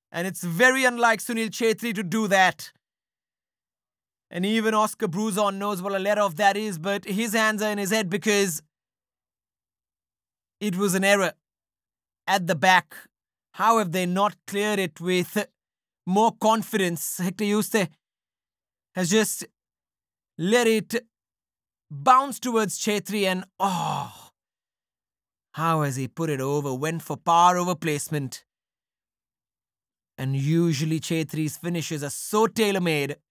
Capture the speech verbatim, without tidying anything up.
And it's very unlike Sunil Chhetri to do that. And even Oscar Bruzon knows what a letter of that is, but his hands are in his head because it was an error at the back. How have they not cleared it with more confidence? Hector Yuste has just let it bounce towards Chhetri and oh, how has he put it over? Went for power over placement. And usually Chhetri's finishes are so tailor-made.